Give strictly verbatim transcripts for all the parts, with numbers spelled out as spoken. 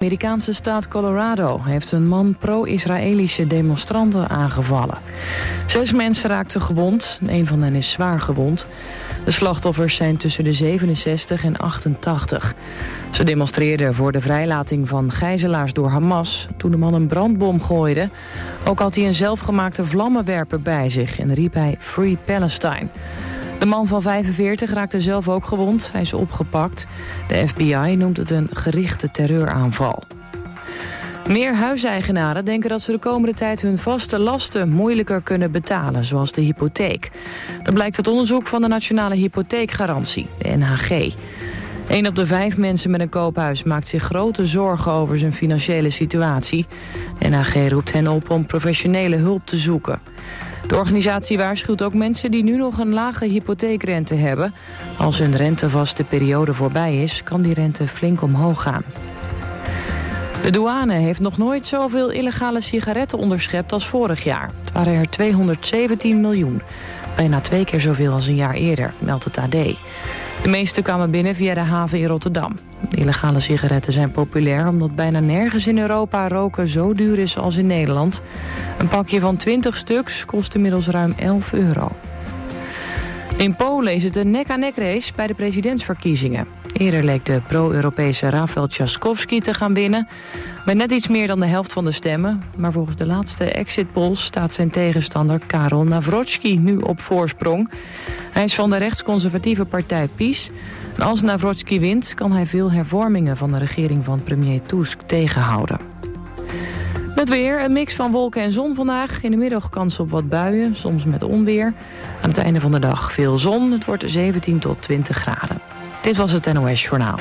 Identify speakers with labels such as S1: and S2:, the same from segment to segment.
S1: Amerikaanse staat Colorado heeft een man pro-Israëlische demonstranten aangevallen. Zes mensen raakten gewond, een van hen is zwaar gewond. De slachtoffers zijn tussen de zevenenzestig en achtentachtig. Ze demonstreerden voor de vrijlating van gijzelaars door Hamas toen de man een brandbom gooide. Ook had hij een zelfgemaakte vlammenwerper bij zich en riep hij Free Palestine. De man van vijfenveertig raakte zelf ook gewond. Hij is opgepakt. De F B I noemt het een gerichte terreuraanval. Meer huiseigenaren denken dat ze de komende tijd hun vaste lasten moeilijker kunnen betalen, zoals de hypotheek. Dat blijkt uit onderzoek van de Nationale Hypotheekgarantie, de N H G. Een op de vijf mensen met een koophuis maakt zich grote zorgen over zijn financiële situatie. De N H G roept hen op om professionele hulp te zoeken. De organisatie waarschuwt ook mensen die nu nog een lage hypotheekrente hebben. Als hun rentevaste periode voorbij is, kan die rente flink omhoog gaan. De douane heeft nog nooit zoveel illegale sigaretten onderschept als vorig jaar. Het waren er tweehonderdzeventien miljoen. Bijna twee keer zoveel als een jaar eerder, meldt het A D. De meeste kwamen binnen via de haven in Rotterdam. De illegale sigaretten zijn populair omdat bijna nergens in Europa roken zo duur is als in Nederland. Een pakje van twintig stuks kost inmiddels ruim elf euro. In Polen is het een nek-aan-nek race bij de presidentsverkiezingen. Eerder leek de pro-Europese Rafał Trzaskowski te gaan winnen, met net iets meer dan de helft van de stemmen. Maar volgens de laatste exit polls staat zijn tegenstander Karol Nawrocki nu op voorsprong. Hij is van de rechtsconservatieve partij PiS. En als Nawrocki wint, kan hij veel hervormingen van de regering van premier Tusk tegenhouden. Het weer, een mix van wolken en zon vandaag. In de middag kans op wat buien, soms met onweer. Aan het einde van de dag veel zon. Het wordt zeventien tot twintig graden. Dit was het N O S Journaal.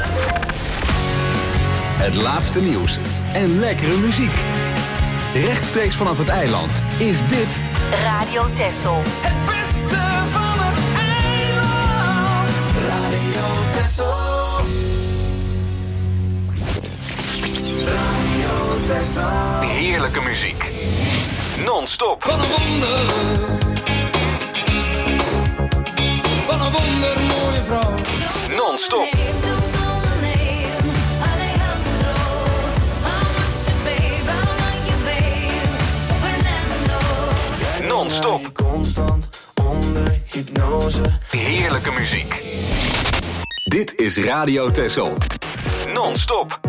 S2: Het laatste nieuws en lekkere muziek. Rechtstreeks vanaf het eiland is dit
S3: Radio Texel.
S4: Het beste van het eiland. Radio Texel. Radio Texel.
S2: heerlijke muziek. Non-stop.
S4: Wat een wonder. Wat een wonder, mooie vrouw.
S2: Non-stop. Non-stop.
S5: Constant onder hypnose.
S2: Heerlijke muziek. Dit is Radio Texel. Non-stop.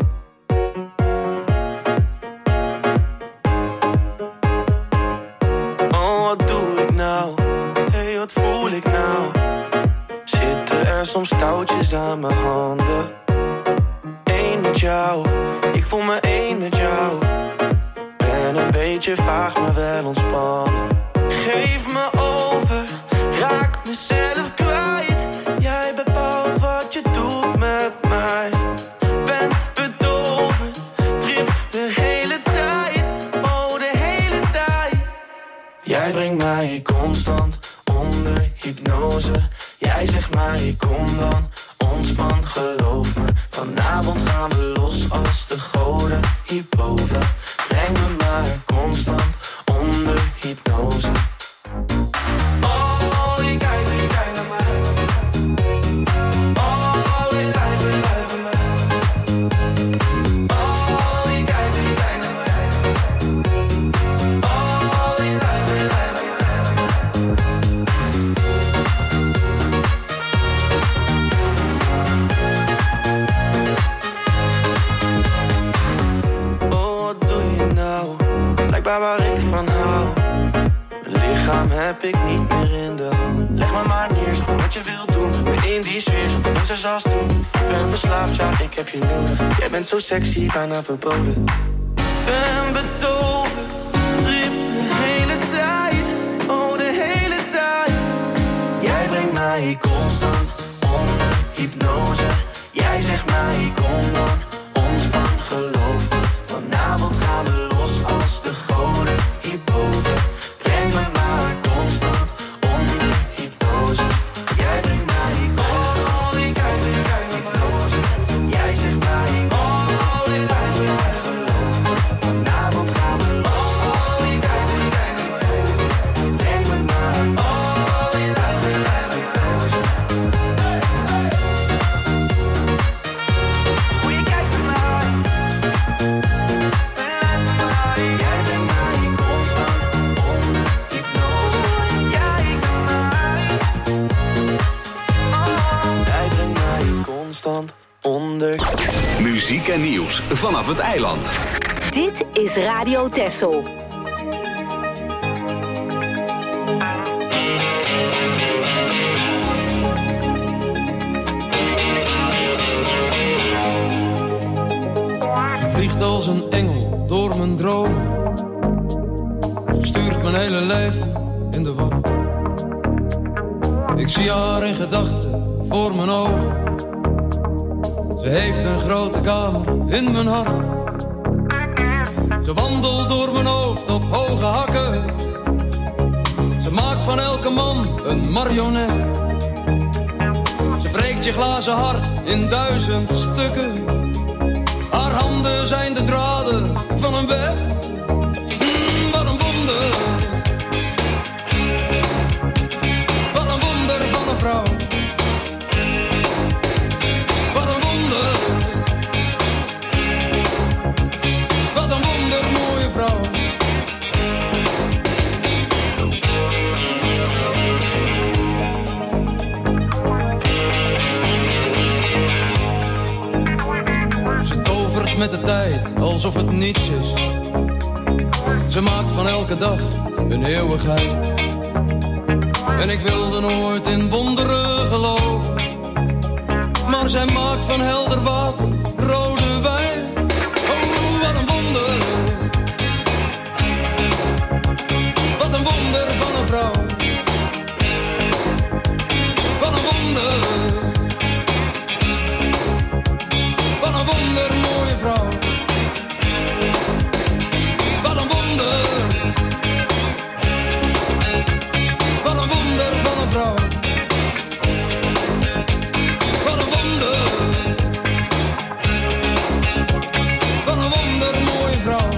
S5: Oh, wat doe ik nou? Hey, wat voel ik nou? Zitten er soms touwtjes aan mijn handen? Eén met jou, ik voel me één met jou. Ben een beetje vaag, maar wel ontspannen. Geef me over, raak mezelf kwijt. Jij bepaalt wat je doet met mij. Ben bedolven, trip de hele tijd. Oh, de hele tijd. Jij brengt mij constant onder hypnose. Jij zegt mij, kom dan, ontspan, geloof me. Vanavond gaan we los als de goden hierboven. Breng me maar constant onder hypnose. Oh, je kijkt, je kijkt naar mij. Oh, je lijf, je lijf naar mij. Oh, je kijkt, je kijkt naar mij. Oh, je lijf, je lijf naar mij. Oh, wat doe je nou? Blijkbaar waar ik van hou. Mijn lichaam heb ik niet meer in de hand. Leg me maar neer, zeg maar wat je wilt doen. Met me in die sfeer, zonder dat ze zoals doen. Ik ben verslaafd, ja, ik heb je nodig. Jij bent zo sexy, bijna verboden. Ben bedoven, trip de hele tijd. Oh, de hele tijd. Jij brengt mij constant onder hypnose. Jij zegt mij, kom dan, ontspan, geloof me. Vanavond gaan we los als de goden hierboven. Breng me maar constant onder hypnose. Jij brengt mij constant. Oh, je kijkt, je kijkt naar mij. Jij zegt mij, oh, je lijf, je lijf geloof. Vanavond gaan we los als de goden hierboven. Breng me maar, oh, je lijf, je lijf geloof. Hoe je kijkt.
S2: muziek en nieuws vanaf het eiland.
S3: Dit is Radio Texel.
S4: Ze vliegt als een engel door mijn dromen. Ze stuurt mijn hele leven in de war. Ik zie haar in gedachten voor mijn ogen. Ze heeft een grote kamer in mijn hart. Ze wandelt door mijn hoofd op hoge hakken. Ze maakt van elke man een marionet. Ze breekt je glazen hart in duizend stukken. Haar handen zijn de draden van een web. Mm, wat een wonder. Wat een wonder van een vrouw. Wat een wonder. Wat een wonder mooie vrouw. Ze tovert met de tijd alsof het niets is. Ze maakt van elke dag een eeuwigheid. En ik wilde nooit in wonderen geloven. Maar zij maakt van helder water rode wijn. Oh, wat een wonder. Wat een wonder van een vrouw. Wat een wonder. Wat een wonder mooie vrouw. Wat een wonder. Wat een wonder van een vrouw. Wat een wonder. Wat een wonder mooie vrouw.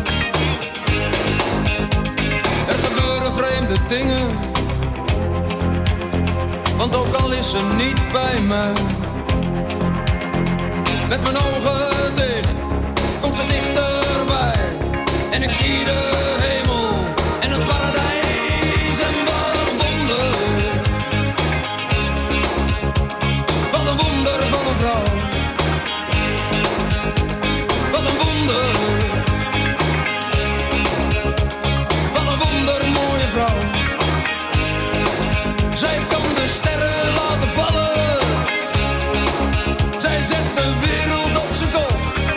S4: Er gebeuren vreemde dingen. Want ook al is ze niet bij mij. Met mijn ogen dicht komt ze dichterbij. En ik zie de hemel en het paradijs. En wat een wonder. Wat een wonder van een vrouw. Wat een wonder. Wat een wonder mooie vrouw. Zij kan de sterren laten vallen. Zij zet de wereld op zijn kop.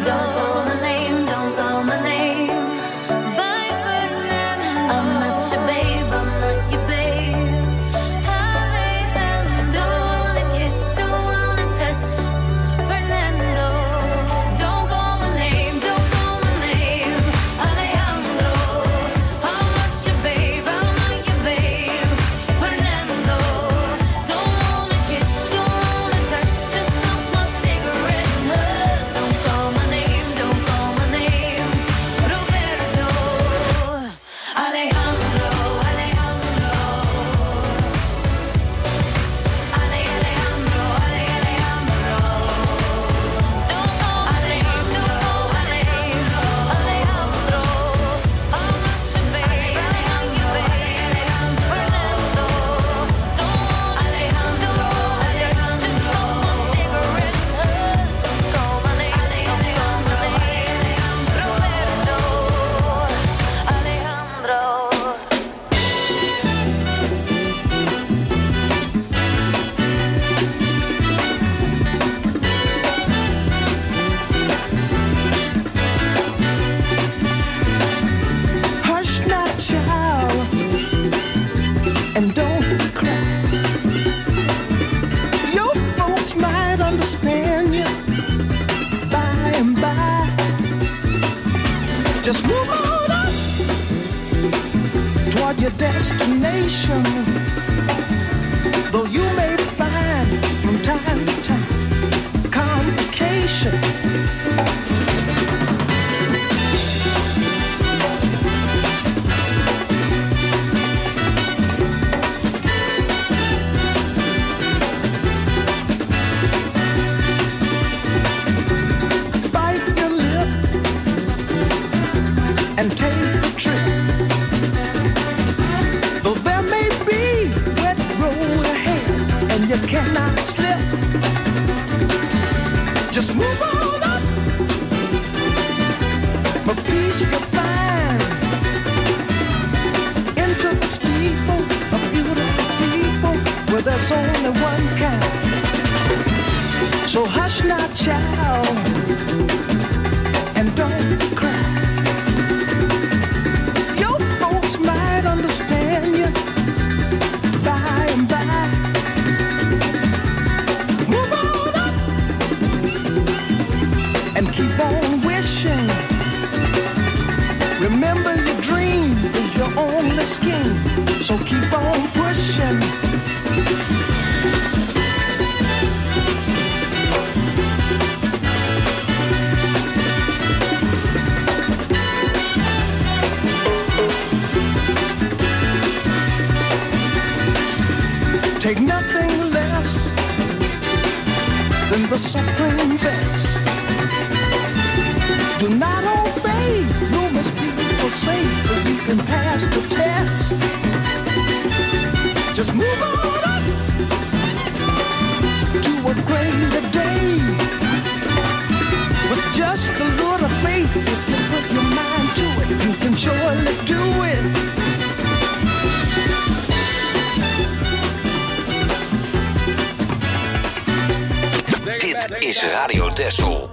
S6: Don't call my name, don't call my name. Bye, Ferdinand. I'm not your babe, I'm not your babe. I don't wanna kiss, don't wanna touch. Fernando, don't call my name, don't call my name. Alejandro, I'm not your babe, I'm not your babe. Fernando, don't wanna kiss, don't wanna touch. Just smoke my cigarette and hush. Don't call my name, don't call my name. Roberto, Alejandro, Alejandro. Ale, Alejandro, Ale, Alejandro. Don't call my name, don't call my name. Alejandro, I'm not your babe, Alejandro, Alejandro. Fernando, don't Alejandro, Alejandro. Just smoke my cigarette and hush. Don't call my name, don't call my name. Roberto, Alejandro.
S7: Hush now, child, and don't cry. Your folks might understand you by and by. Just move on up toward your destination. Though you may find from time to time complication. Bite your lip and take the trip. Though there may be wet road ahead and you cannot slip, just move on up for peace you find. Into the steeple of beautiful people where there's only one kind. So hush now, child, and don't cry. Your folks might understand you by and by. Move on up and keep on wishing. Remember your dream is your only scheme, so keep on pushing. Take nothing less than the supreme best. Do not obey rumors people say, but you can pass the test. Just move on up to a greater day. With just a little faith, if you put your mind to it, you can surely do it.
S8: Dit is Radio Texel.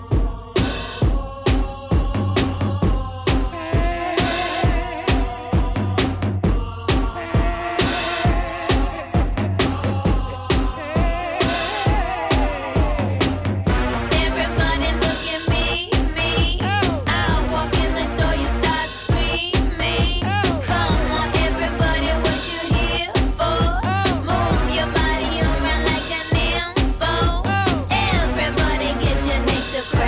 S6: Everybody look at me, me. I walk in the door, you start screaming. Come on, everybody, what you here for? Move your body around like an info. Everybody get your neck to crack.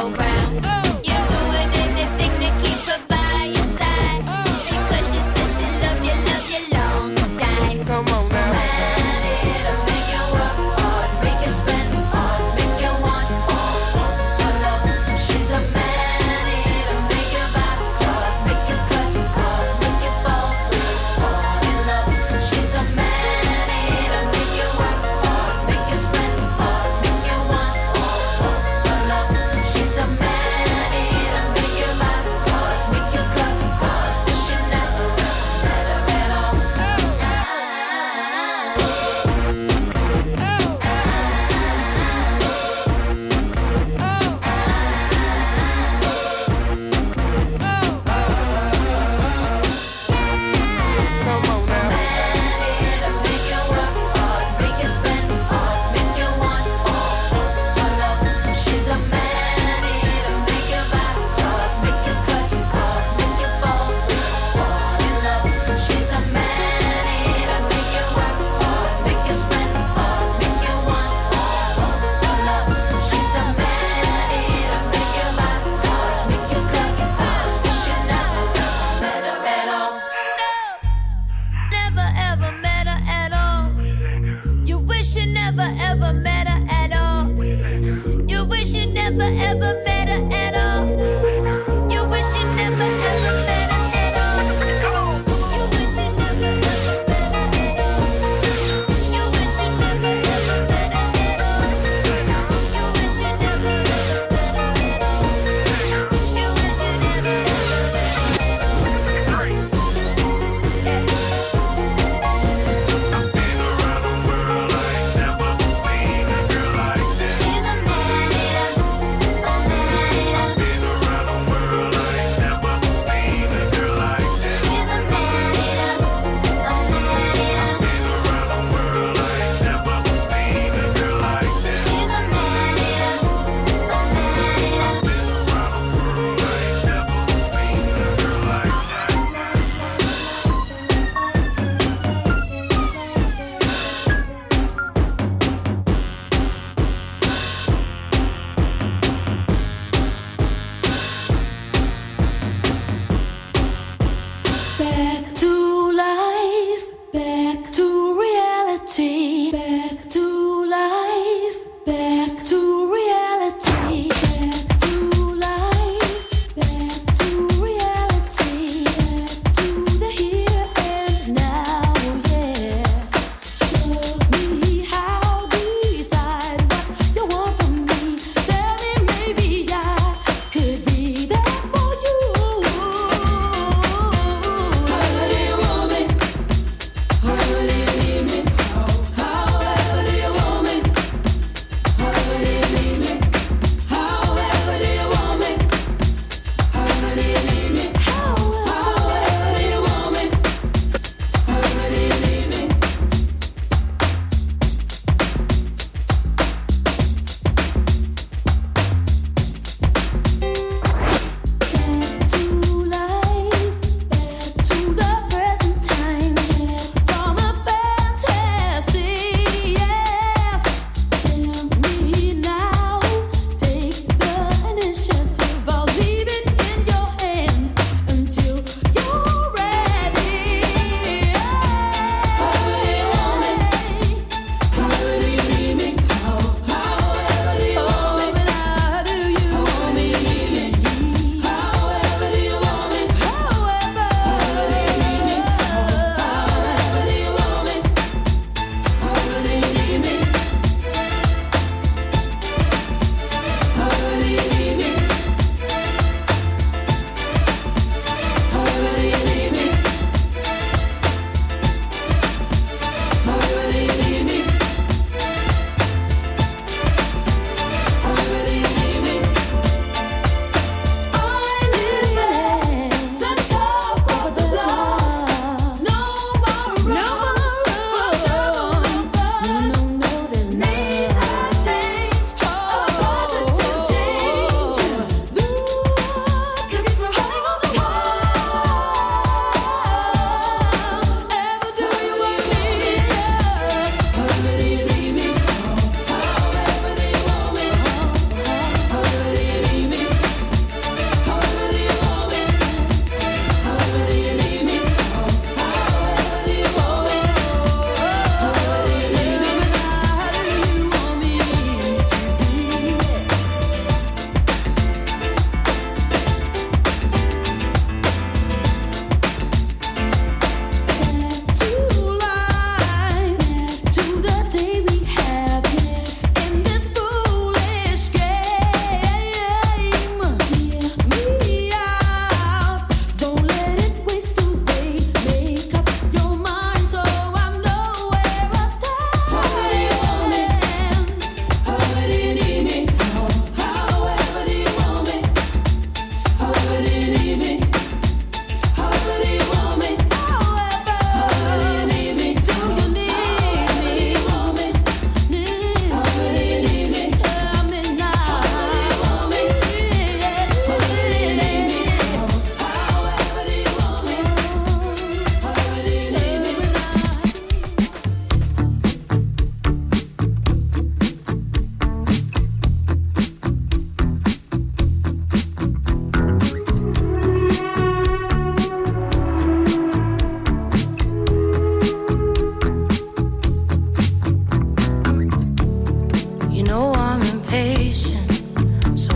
S6: She's a man.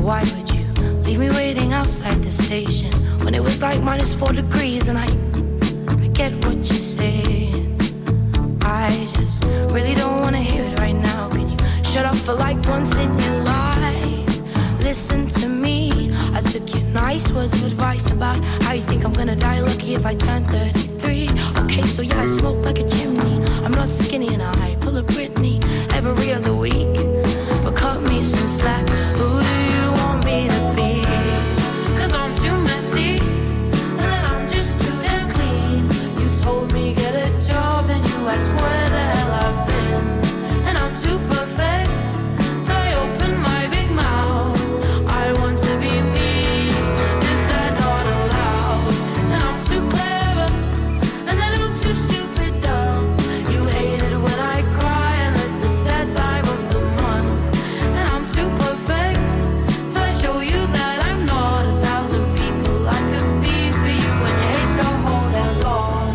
S9: why would you leave me waiting outside the station when it was like minus four degrees? And I, I get what you're saying. I just really don't wanna hear it right now. Can you shut up for like once in your life? Listen to me. I took your nice words of advice about how you think I'm gonna die lucky if I turn thirty-three. Okay, so yeah, I smoke like a chimney. I'm not skinny and I pull a Britney every other week. But cut me some slack. Who do you want me to be? Cause I'm too messy, and then I'm just too damn clean. You told me get a job and you asked where the hell I've been. And I'm too perfect, so I open my big mouth. I want to be me, is that not allowed? And I'm too clever, and then I'm too stupid dumb. You hate it when I cry unless it's that time of the month. And I'm too perfect, so I show you that I'm not a thousand people I could be for you. And you hate the whole damn lot.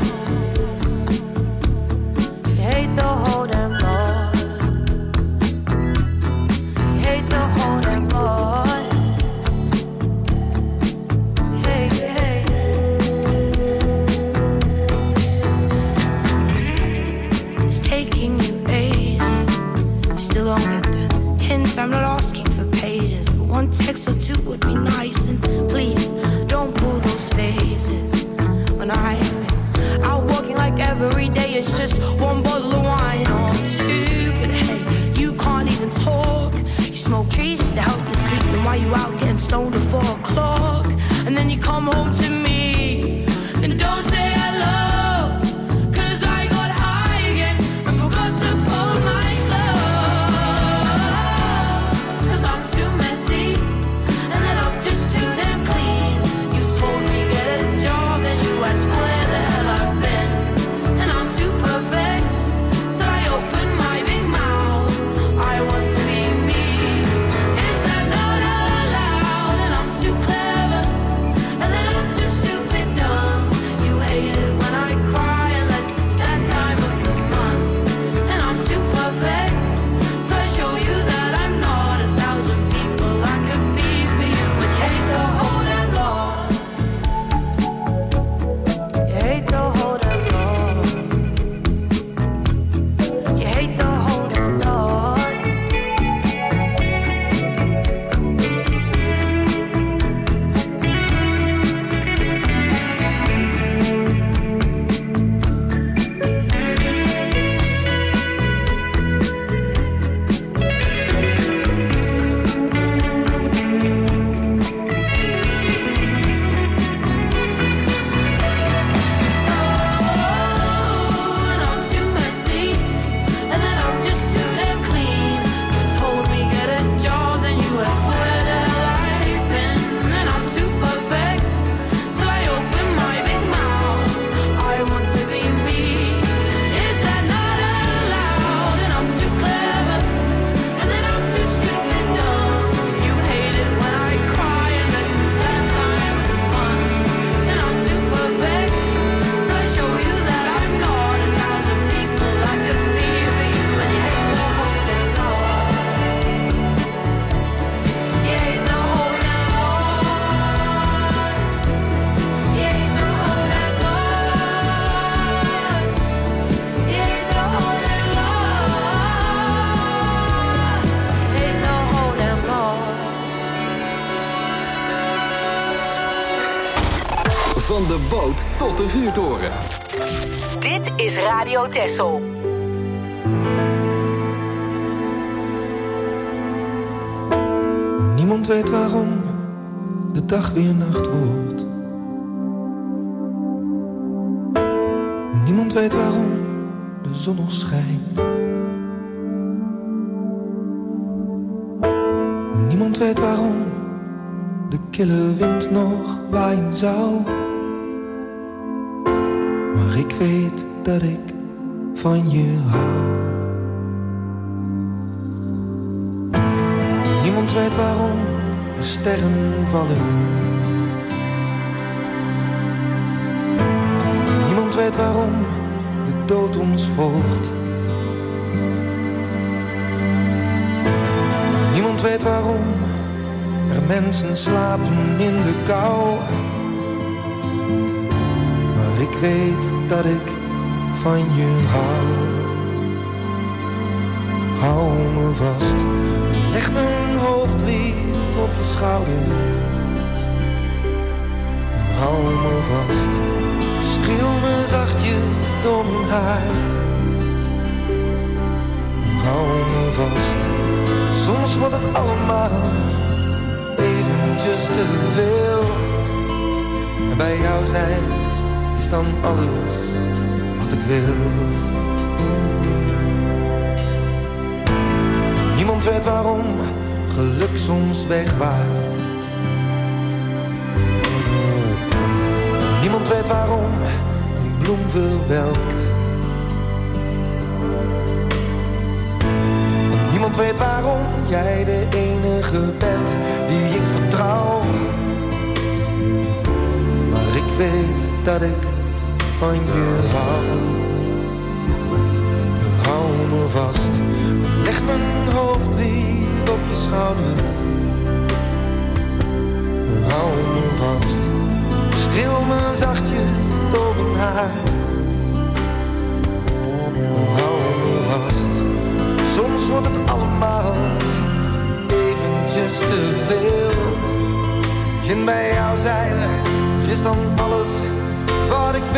S9: You hate the whole damn lot. You hate the whole damn lot. Hey, hey. It's taking you ages. You still don't get the hint. I'm not asking for pages, but one text or two would be nice. And please don't pull those faces when I've been out walking like every day. It's just one bottle of wine or two. But hey, you can't even talk. You smoke trees just to help you sleep. Then why you out getting stoned at four o'clock? And then you come home to me and don't say hello. Cause I got high again and forgot to fold my clothes. Cause I'm too messy, and then I'm just too damn clean. You told me get a job and you asked where the hell I've been. And I'm too perfect, till I open my big mouth. I want to be me, is that not allowed? And I'm too clever, and then I'm too stupid dumb. You hate it when I cry unless it's that time of the month. And I'm too perfect, so I show you that I'm not a thousand people I could be for you. And you hate the whole damn lot. You hate the whole damn lot. You hate the whole damn lot. And I'm too messy, and then I'm just too damn clean. You told me get a job, then you asked where the hell I've been. And I'm too perfect, till I open my big mouth. I want to be me, is that not allowed? And I'm too clever, and then I'm too stupid dumb. You hate it when I cry unless it's that time of the month. And I'm too perfect, till I show you that I'm not a thousand people I could be for you. And you hate the whole damn lot. You hate the whole damn lot. You hate the whole damn lot. You hate the whole damn lot. You hate the whole damn lot.
S2: Van de boot tot de vuurtoren.
S3: Dit is Radio Texel.
S10: Niemand weet waarom de dag weer nacht wordt. Niemand weet waarom de zon nog schijnt. Niemand weet waarom de kille wind nog waaien zou. Maar ik weet dat ik van je hou. Niemand weet waarom de sterren vallen. Niemand weet waarom de dood ons volgt. Niemand weet waarom er mensen slapen in de kou. Maar ik weet dat ik van je hou. Hou me vast, leg mijn hoofd lief op je schouder. Hou me vast, streel me zachtjes door mijn haar. Hou me vast, soms wordt het allemaal eventjes te veel. En bij jou zijn is dan alles wat ik wil. Niemand weet waarom geluk soms wegwaait. Niemand weet waarom een bloem verwelkt. Niemand weet waarom jij de enige bent die ik vertrouw. Maar ik weet dat ik van je hou. Hou me vast, leg mijn hoofd lief op je schouder. Hou me vast, streel me zachtjes door mijn haar. Hou me vast, soms wordt het allemaal eventjes te veel. En bij jou zijn is dan alles wat ik wil.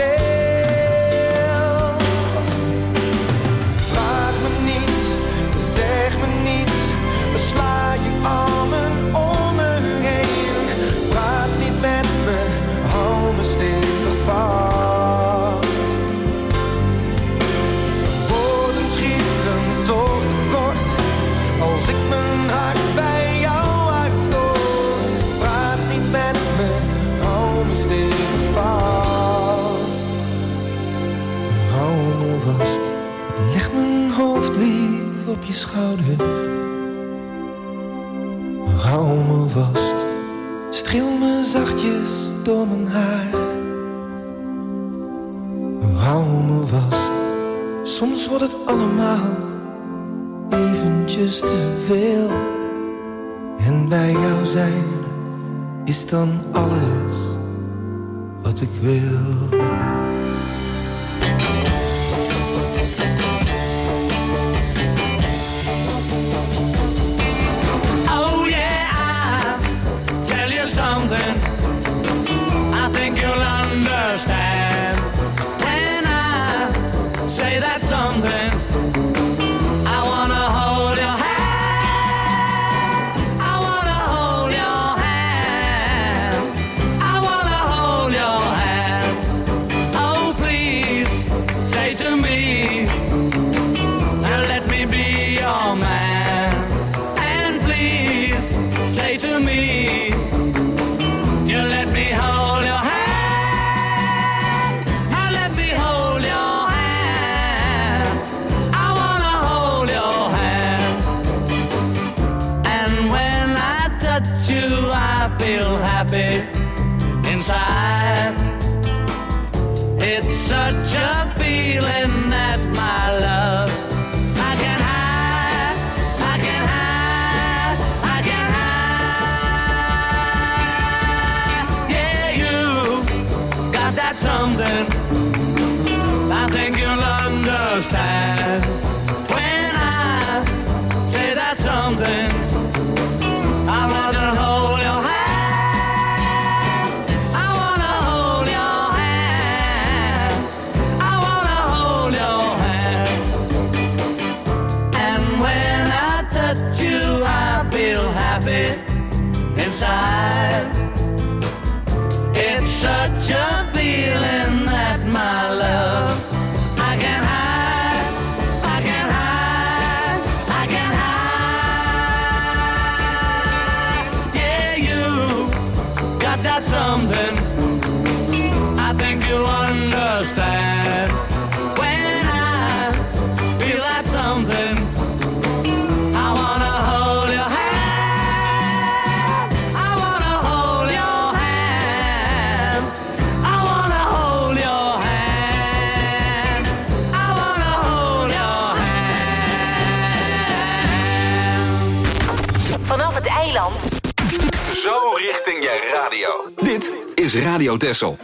S10: Vraag me niets, zeg me niets, sla je armen om me heen. Praat niet met me, hou me stevig vast. Woorden schieten toch tekort als ik mijn hart bij jou uitstoot. Praat niet met me, hou me stevig vast. Hou me vast, leg mijn hoofd lief op je schouder. Hou me vast, streel me zachtjes door mijn haar. Hou me vast, soms wordt het allemaal eventjes te veel. En bij jou zijn is dan alles wat ik wil.
S11: Oh yeah, I'll tell you something I think you'll understand. When I say that something, I wanna hold your hand. I wanna hold your hand. I wanna hold your hand. Oh please, say to me, now let me be your man. And please, say to me, you let me hold your hand. Now let me hold your hand. I wanna hold your hand. And when I touch you, I feel happy inside. It's such a feeling that my love I can hide, I can hide, I can hide. Yeah, you got that something I think you'll understand. When I say that something, I wanna hold your hand. I wanna hold your hand. I wanna hold your hand. And when I touch you, I feel happy inside. It's such a feeling that my love I can hide, I can hide, I can hide. Yeah, you got that something I think you'll understand. When I feel that something, I wanna hold your hand. I wanna hold your hand. I wanna hold your hand. I wanna hold your hand.
S3: Vanaf het eiland
S2: Zo richting je radio. Dit is Radio Texel.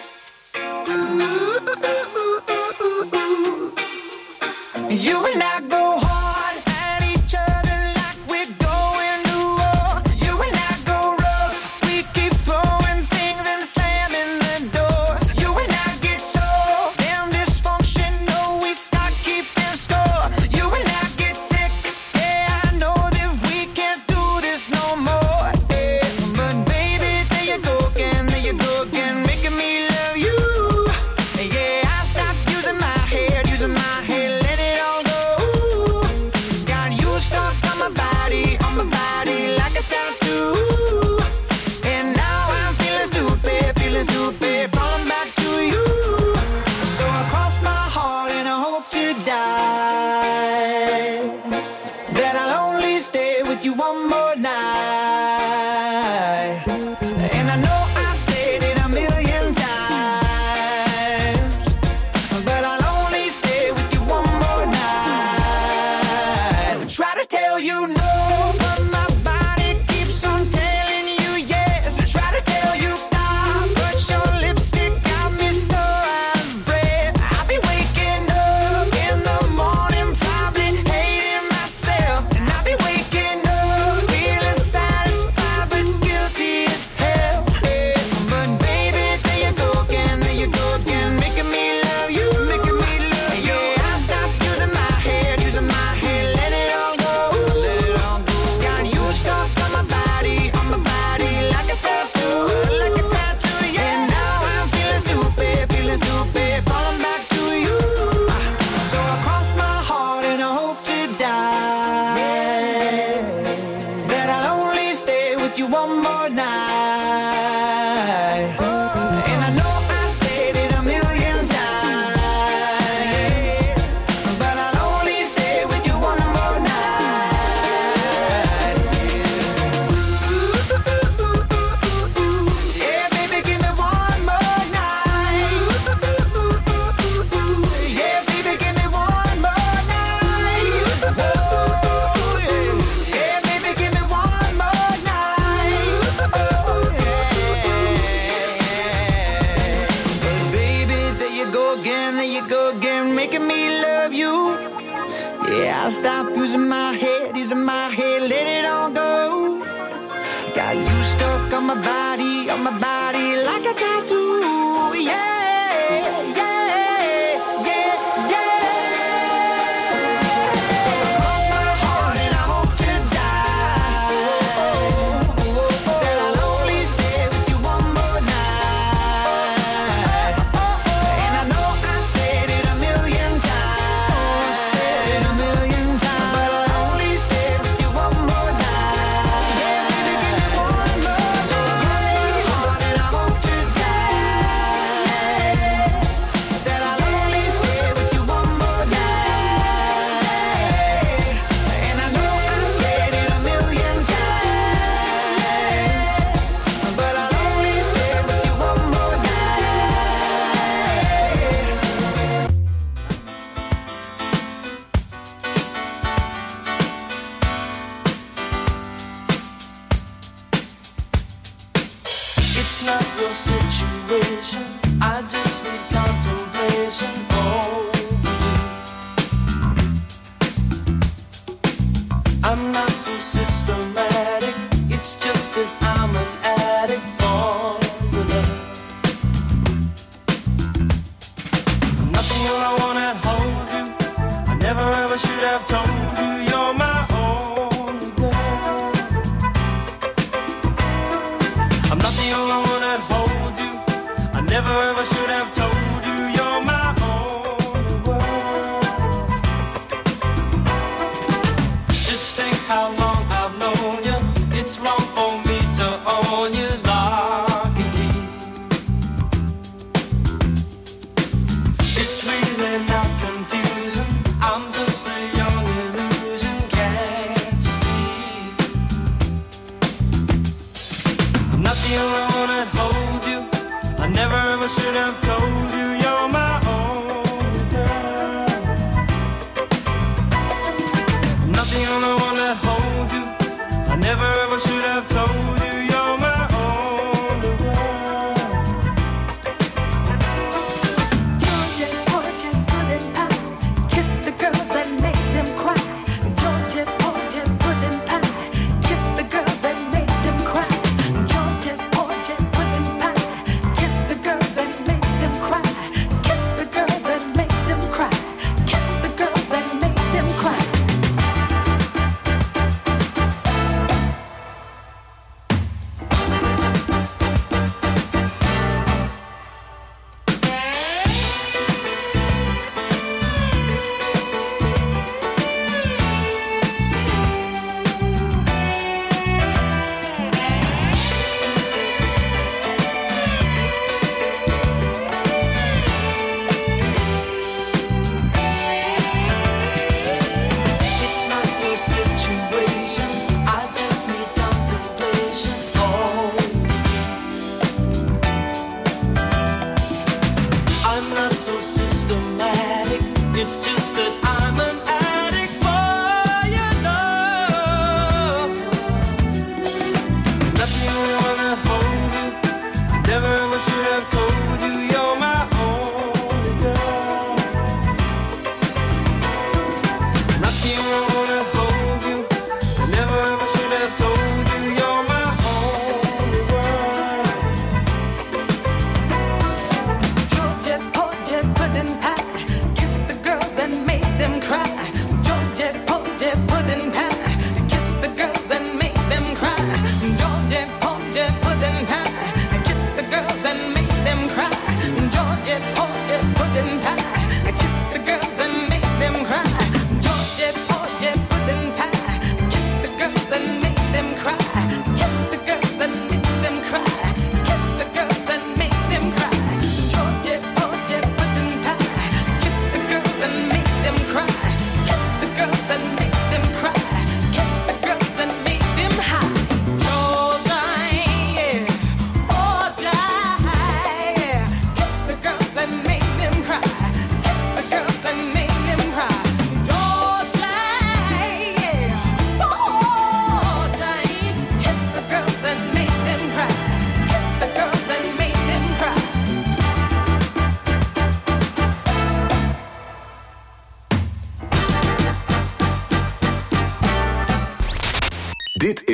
S10: You and I go hard at each other like we're going to war. You and I go rough, we keep throwing things and slamming the doors. You and I get so damn dysfunctional, we start keeping score. You and I get sick, yeah, I know that we can't do this no more. Yeah. But baby, there you go again, there you go again, making me love you. Yeah, I stopped using my head, using my head. One more night, and I know I said it a million times, but I'll only stay with you one more night. Try to tell you no, but my body keeps on telling you yes. Try to tell you stop, but your lipstick got me so out of breath. I'll be waking up in the morning, probably hating myself, and I'll be waking up one more night, and I know I said it a million times, but I'll only stay with you one more night. Yeah, baby, give me one more night. Yeah, baby, give me one more night. Oh, yeah, baby, give me one more night. There you go again, making me love you. Yeah, I'll stop using my head, using my head, let it all go. Got you stuck on my body, on my body like a tattoo. Yeah, yeah, yeah, yeah. So cross my heart and I hope to die, that I'll only stay with you one more night. And I know I said it a million times, said it a million times, but I'll only stay with you one more night. Yeah, baby, give me one more. So cross my heart and I hope to die, that I'll only stay with you one more night. And I know I said it a million times, but I'll only stay with you one more night.
S12: It's not your situation, I just need contemplation over you. I'm not so systematic, it's just that I'm an addict for your love. I'm not the only one that holds you, I never ever should have told you you're my only girl. I'm not the only one that holds you, I never ever should have told you you're my only world. Just think how long I've known you, it's wrong for me to own you lock and key. It's really not confusing, I'm just a young illusion, can't you see? I'm not the only one that holds you, I never ever should have told you you're my only girl. I'm not the only one that holds you, I never ever should have told you you're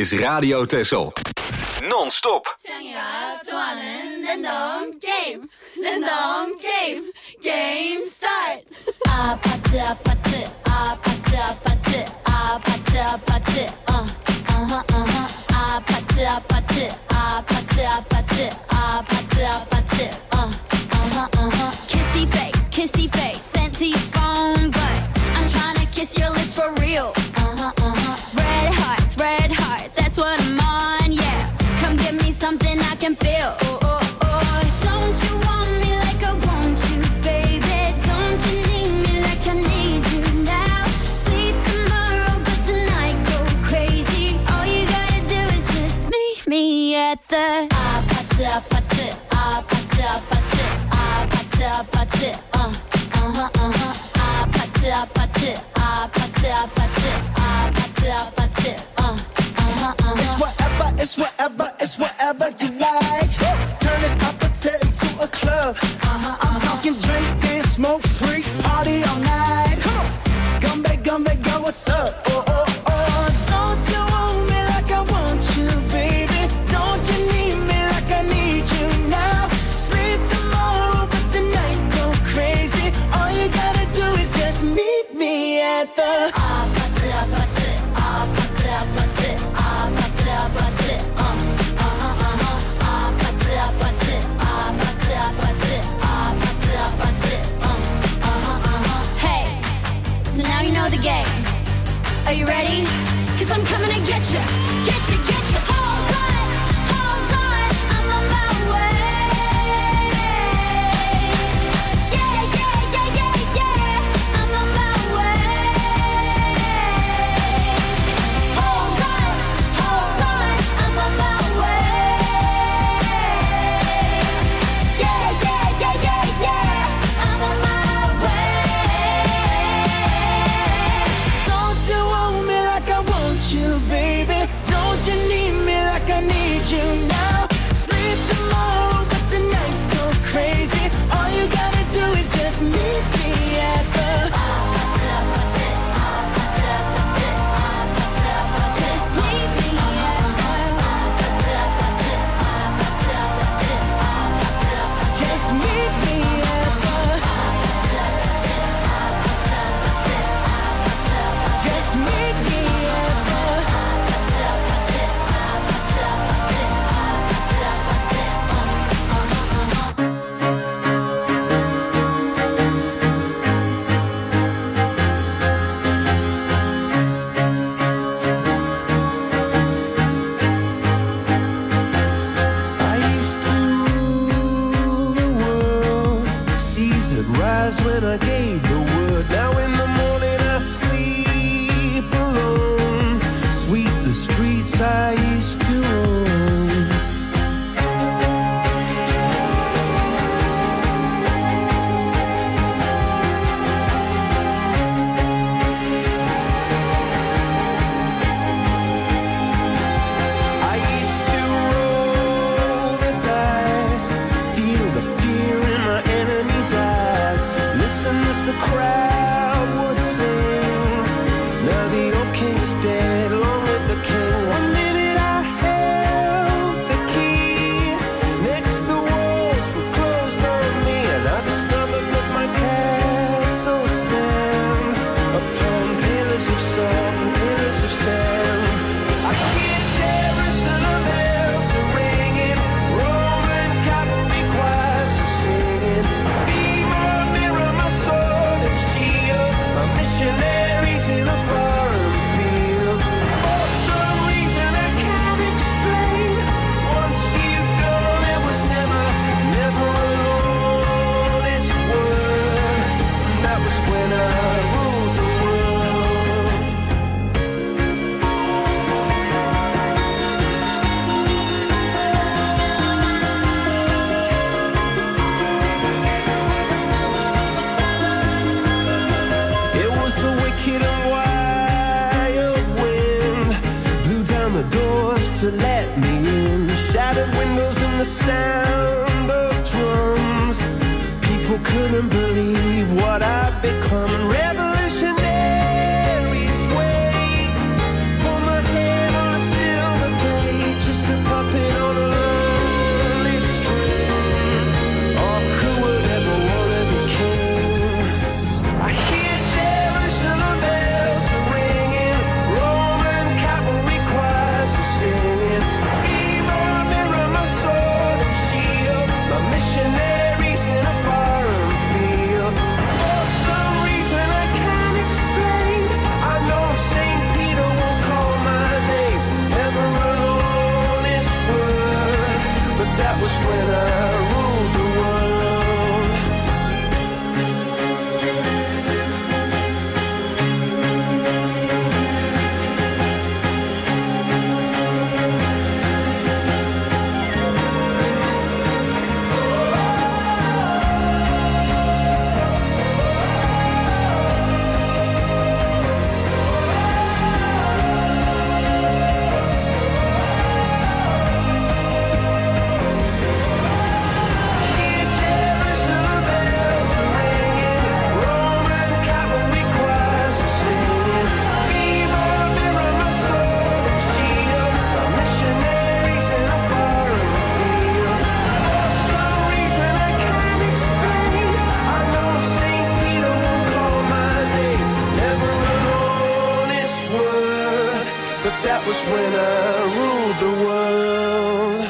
S2: is Radio Texel. Non-stop.
S6: Game. Game. Game start. Ah, pata, pata, ah, pata, pata, ah, pata, pata, uh, uh-huh, uh-huh. Ah, pata, pata, ah, pata, pata, ah, pata, pata, uh, uh-huh, uh-huh. Kissy face, kissy face, sent to your phone, but I'm trying to kiss your lips for real. Uh-huh, uh-huh. Red hearts, red hearts, that's what I'm on, yeah. Come give me something I can feel. Oh, oh, oh. Don't you want me like I want you, baby? Don't you need me like I need you now? See tomorrow, but tonight go crazy. All you gotta do is just meet me at the ah pata pata ah pata pata ah pata pata uh uh huh uh huh ah pata pata ah pata pata ah pata pata uh uh huh uh huh.
S13: It's whatever, it's whatever, it's whatever you like. Turn this appetite into a club. Uh-huh, I'm uh-huh. talking drink, dance, smoke, freak, party all night. Come on, gumbe, gumbe, go, what's up? Oh, oh, oh. Don't you want me like I want you, baby? Don't you need me like I need you now? Sleep tomorrow, but tonight go crazy. All you gotta do is just meet me at the ah, pata, pata, ah, pata, pata, ah, pata, pata, uh, uh-huh, uh-huh, ah, pata, pata, ah, pata, pata, ah, pata, pata, uh, uh-huh, uh-huh.
S6: Hey, so now you know the game. Are you ready? Cause I'm coming to get you, get you, get you. Hold on, hold on, I'm on my way. Yeah, yeah, yeah, yeah, yeah, I'm on my way. Hold on, hold on, I'm on my way. Yeah, yeah, yeah, yeah, yeah, I'm on my way. Don't you want me like I want you, baby? Don't you need me like I need you now? Sleep tomorrow, but tonight go crazy. All you gotta do is just meet me at the just meet me at the just meet me at the just meet me at the
S10: I used to rule the world. Seas would rise when I gave the word. Now in the morning I sleep alone. Sweep the streets I used to own. I used to roll the dice, feel the fear in my enemy's eyes. Listen as the crowd would sing. Now the old king is dead, long live the king. One minute I held the key. Next the walls were closed on me, and I discovered that my castle stand upon pillars of salt and pillars of sand. I hear Jerusalem bells are ringing, Roman cavalry choirs are singing. Be my mirror, my sword and shield, my missionaries in a foreign field. For some reason I can't explain, once you've gone it was never, never an honest word. And that was when I ruled the world. It was the wicked and wild wind, blew down the doors to let me in. Shattered windows and the sound of drums. People couldn't believe what I'd become. Revolutionaries wait for my head on a silver when I ruled the world. That was when I ruled the world.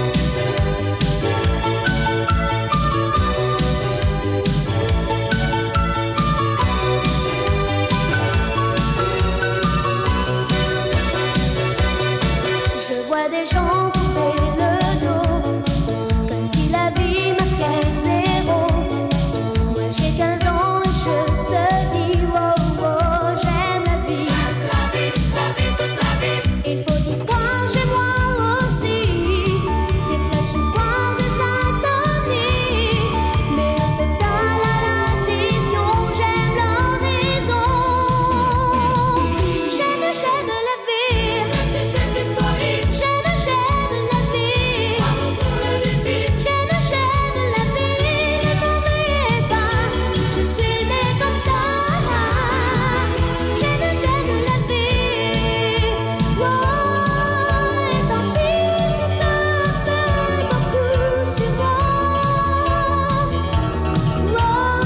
S6: Je vois des gens tourner le dos, comme si la vie marquait zéro. Moi j'ai quinze ans et je te dis, wow, wow, j'aime la vie. J'aime la vie, la vie, toute la vie. Il faut y croire, j'ai moi aussi. Des flashs d'espoir, des insomnies. Mais un peu dans l'addition, j'aime l'horizon. J'aime, j'aime la vie. C'est cette folie. J'aime, j'aime la vie. Bravo pour le défi. J'aime, j'aime la vie. Ne m'en veuillez pas. Je suis née comme ça. J'aime, j'aime la vie. Wow, et tant pis si peu à peu beaucoup sur moi. Wow,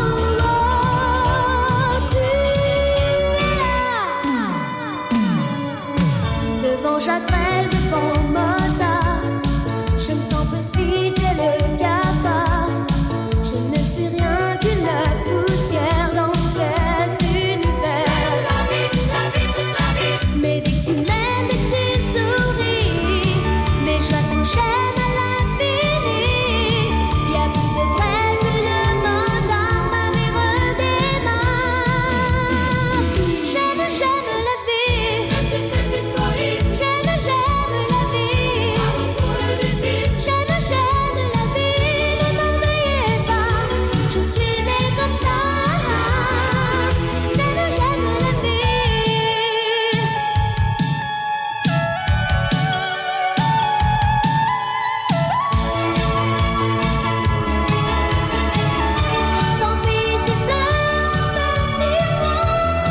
S6: wow, tu es là. Devant Jacques Brel, devant Mozart, je me sens petite, j'ai le cafard. Je ne suis rien qu'une poussière dans cet univers. La vie, la vie, toute la vie. Mais dès que tu m'aimes, dès que tu souris, mes joies s'enchaînent à l'infini. Y'a plus de Brel, plus de Mozart, ma vie redémarre. J'aime, j'aime la vie. C'est cette folie. J'aime, j'aime la vie. Bravo pour le défi. J'aime, j'aime la vie. Ne m'en veuillez pas. Je suis née comme ça. J'aime, j'aime la vie. Tant pis si pleure un peu sur moi.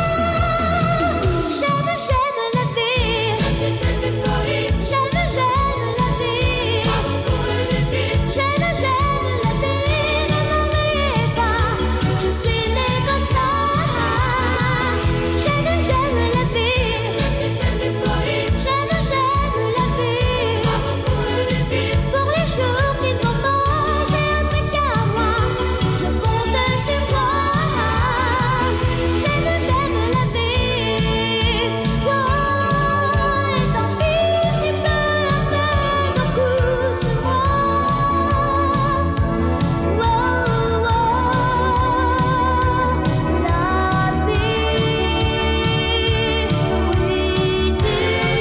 S6: J'aime, j'aime la vie. C'est cette folie. J'aime, j'aime la vie. Bravo pour le défi. J'aime, j'aime la vie. Ne m'en veuillez pas. Je suis née comme ça. J'aime, j'aime la vie. C'est cette folie. J'aime, j'aime la vie. Bravo pour le défi. Pour les jours qui ne vont pas, j'ai un truc à moi. Je compte sur toi. J'aime, j'aime la vie. Wow, et tant pis si peu à peu beaucoup sur moi. Wow, wow, la vie. Oui, tu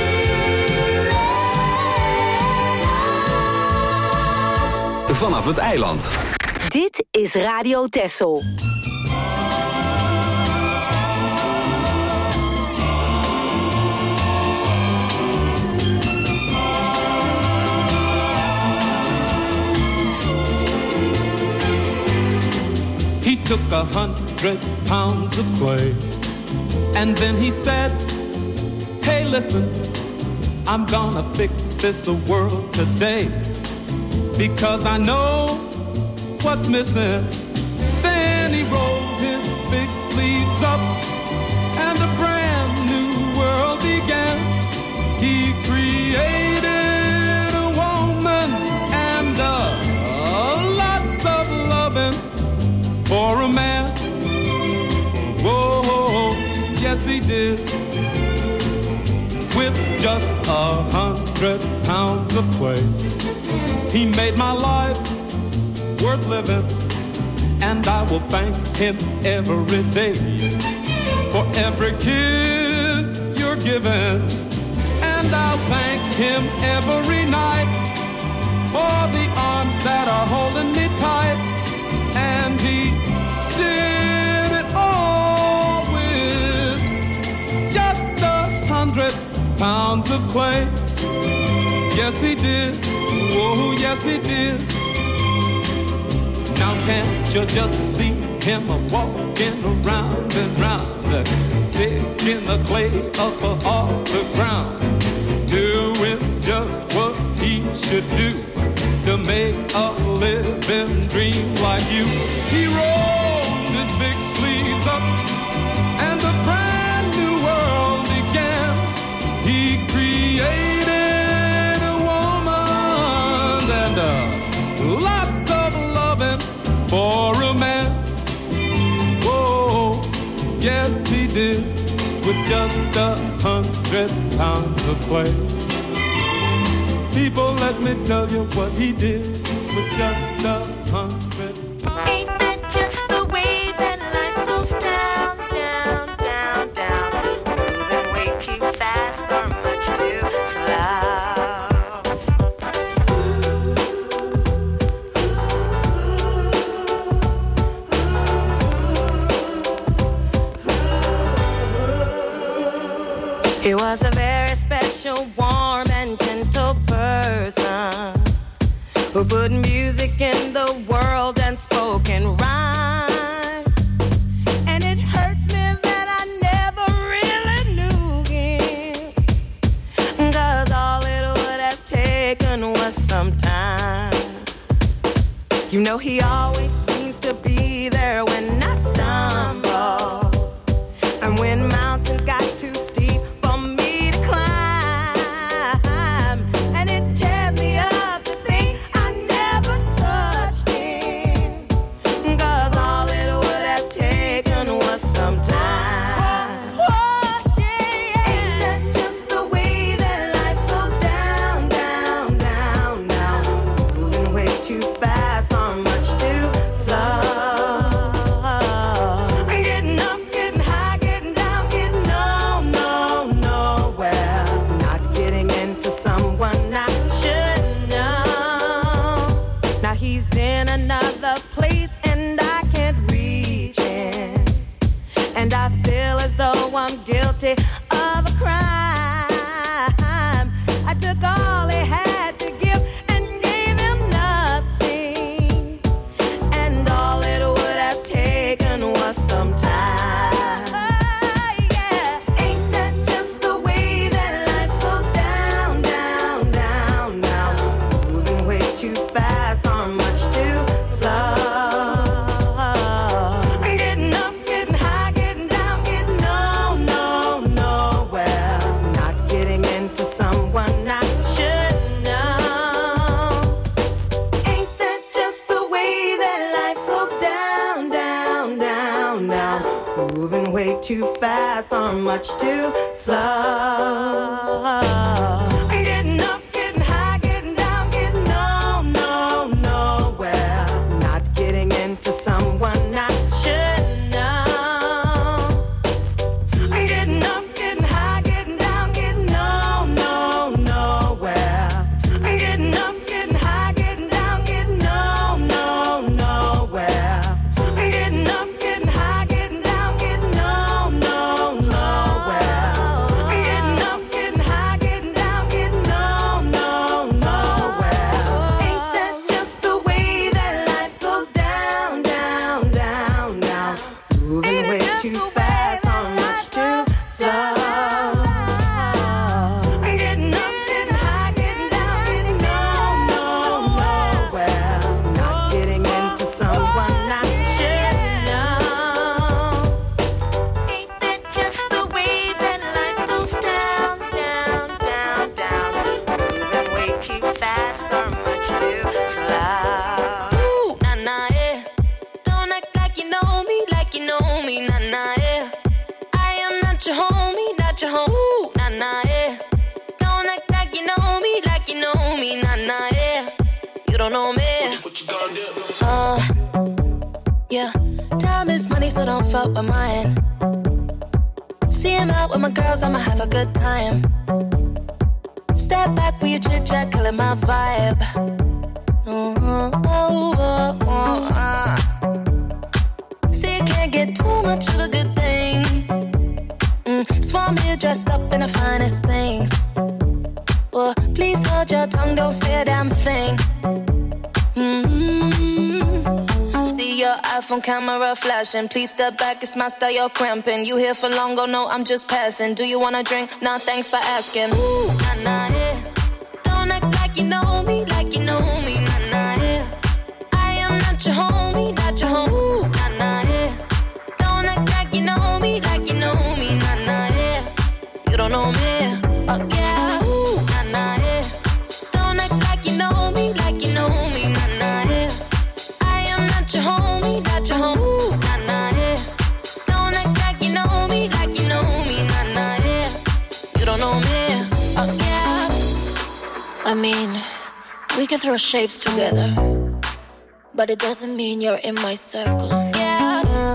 S6: es là.
S2: Vanaf het eiland.
S3: Dit is Radio Texel.
S14: He took a hundred pounds of clay, and then he said, hey, listen, I'm gonna fix this world today, because I know what's missing. Then he rolled his big sleeves up, and a brand new world began. He created a woman and uh, lots of loving for a man. Whoa, yes he did. With just a hundred pounds of clay. He made my life worth living, and I will thank him every day for every kiss you're giving. And I'll thank him every night for the arms that are holding me tight. And he did it all with just a hundred pounds of clay. Yes, he did. Oh, yes, he did. Now can't you just see him walking around and round, digging the clay up off the ground, doing just what he should do to make a living dream like you. He rolled his big sleeves up and a brand new world began. He created a woman and uh, lots of loving for a man. Oh, yes he did, with just a hundred pounds of clay. People, let me tell you what he did with just a hundred.
S15: Ain't that just the way that life goes down, down, down, down? Moving way too fast or much too
S9: slow. He was a very special, warm and gentle person who put music in the world and spoke in rhyme. And it hurts me that I never really knew him, 'cause all it would have taken was some time. You know he always seems to be there when I stumble, and when mountains got too steep for me to climb. Guilty of a crime. I took all he had to give and gave him nothing, and all it would have taken was some time. Oh, yeah. Ain't that just the way that life goes down, down, down, down? Moving way too fast or much too slow. Too fast or much too slow. Getting up, getting high, getting down, getting no, no, nowhere. Not getting into someone I should know. Getting up, getting high, getting down, getting no, no, nowhere. Getting up, getting high, getting down, getting no, no, nowhere. Getting up, getting high, getting down, getting no. don't know me.
S5: What you gonna do?
S9: Uh, yeah, time is money, so don't fuck with mine. See him out with my girls, I'ma have a good time. Step back with your chit chat, killing my vibe. Oh, oh, oh, oh, oh, uh. See, you can't get too much of a good thing. Mm, Swan here dressed up in the finest things. Well, please hold your tongue, don't say a damn thing. Mm-hmm. See your iPhone camera flashing. Please step back, it's my style, you're cramping. You here for long, oh no, I'm just passing. Do you wanna drink? Nah, thanks for asking. Ooh, nah, nah, yeah. Don't act like you know me, like you know me, nah, nah, yeah. I am not your homie, not your homie, ooh, nah, nah, yeah. Don't act like you know me, like you know me, nah, nah, yeah. You don't know me, oh yeah, ooh, nah, nah, yeah. Don't act like you know me, like you know me, nah, nah, yeah. I am not your homie, not your homie, ooh, nah, nah, yeah. Don't act like you know me, like you know me, nah, nah, yeah. You don't know me, oh yeah. I mean, we can throw shapes together, but it doesn't mean you're in my circle. Yeah. Uh,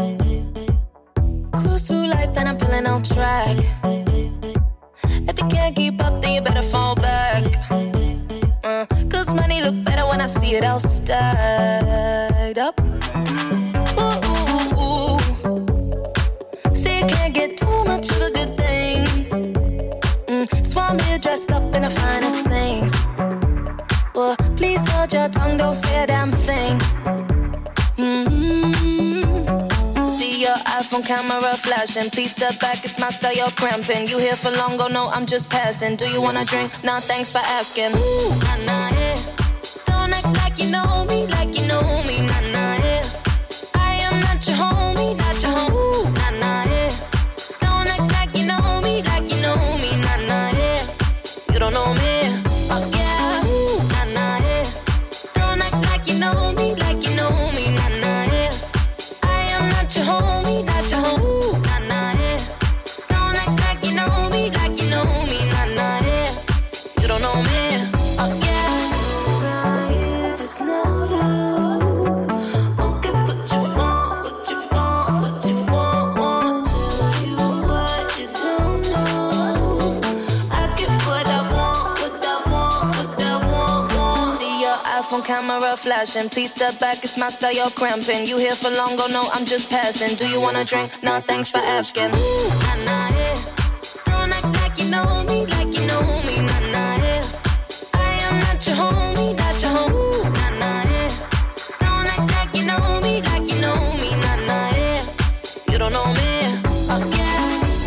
S9: cruise through life and I'm feeling on track. If you can't keep up, then you better fall back. Uh, Cause money look better when I see it all stacked up. Ooh, ooh, ooh. See, you can't get too much of a good thing. Mm, Swan here dressed up in the finest things. Well, please hold your tongue, don't say a damn thing. Mm-hmm. See your iPhone camera flashing. Please step back, it's my style, you're cramping. You here for long, oh no, I'm just passing. Do you wanna drink? Nah, thanks for asking. Ooh, nah, nah, yeah. Don't act like you know me, like you know me, nah, nah, yeah. I am not your homie, not your homie, ooh, nah, nah, yeah. Don't act like you know me, like you know me, nah, nah, yeah. You don't know me, oh yeah, ooh, nah, nah, yeah. Don't act like you know me, like you know me, nah, nah, yeah. I am not your homie, not your homie, ooh, nah, nah, yeah. Don't act like you know me, like you know me, nah, nah, yeah. You don't know me, oh yeah. You just know that won't get what you want, what you want, what you want, want. Tell you what you don't know. I get what I want, what I want, what I want, want. See your iPhone camera flashing. Please step back, it's my style, you're cramping. You here for long, oh no, I'm just passing. Do you wanna drink? Nah, thanks for asking. Ooh, nah, nah, yeah. Don't act like you know me, like you know me, nah, nah, yeah. I am not your homie, not your homie, ooh, nah, nah, yeah. Don't act like you know me, like you know me, nah, nah, yeah. You don't know me, oh yeah.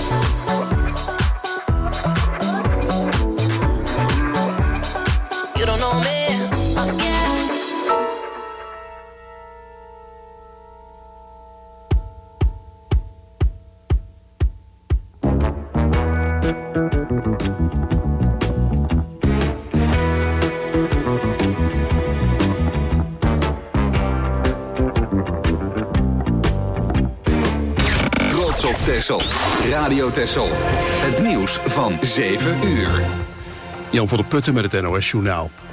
S9: You don't know me, oh yeah.
S2: Trots op Texel. Radio Texel. Het nieuws van zeven uur.
S16: Jan van der Putten met het N O S Journaal.